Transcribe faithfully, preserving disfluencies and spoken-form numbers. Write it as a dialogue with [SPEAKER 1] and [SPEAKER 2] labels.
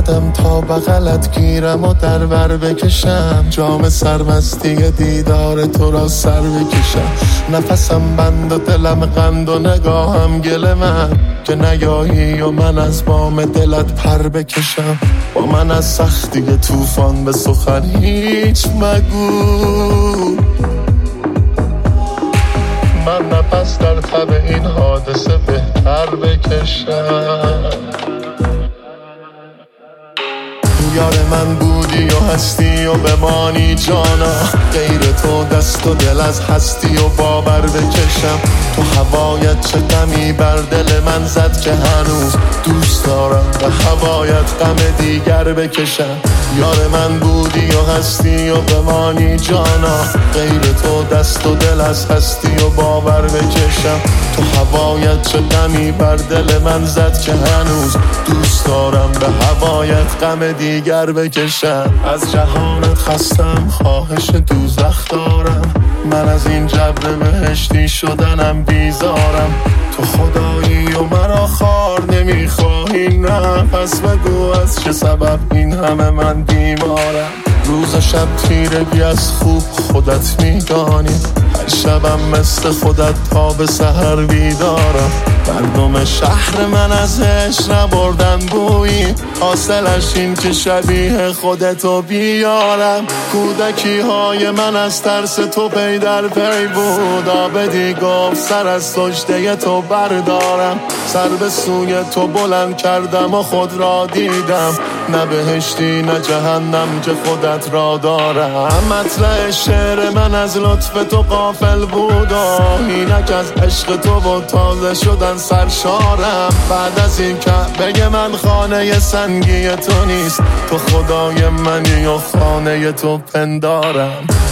[SPEAKER 1] اومدم تا بغلت گیرم و در بر بکشم، جام سرمستی دیدار تو را سر بکشم. نفسم بند و دلم قند و نگاهم گل من، که نگاهی و من از بام دلت پر بکشم. با من از سختی طوفان به سخن هیچ مگو، من نفس در تب این حادثه بهتر بکشم. یار من بودی و هستی و بمانی جانا، غیر تو دست و دل از هستی و باور بکشم. تو هوایت چه غمی بر دل من زد که هنوز دوست دارم به هوایت غم دیگر بکشم. یار من بودی و هستی و بمانی جانا، غیر تو دست و دل از هستی و باور بکشم. تو هوایت چه غمی بر دل من زد که هنوز دوست دارم به هوایت غم دیگر بکشم. از جهانت خستم، خواهش دوزخ دارم، من از این جبر بهشتی شدنم بیزارم. تو خدایی و مرا خار نمیخواهی، نه پس بگو از چه سبب این همه من بیمارم. روز و شب تیرگی از خوب خودت میدانی، هر شبم مثل خودت تا به سحر بیدارم. مردم شهر من از عشق نبردن بویی، حاصلش این که شبیه خودتو بیارم. کودکی های من از ترس تو پی در پی بود، آبدی گفت سر از سجده تو بردارم. سر به سوی تو بلند کردم و خود را دیدم، نه بهشتی نه جهنم که خودت را دارم. مطلع شعر من از لطف تو غافل بود و اینک از عشق تو و تازه شدن سرشارم. بعد از این که بگه من خانه سنگی تو نیست، تو خدای منی و خانه تو پندارم.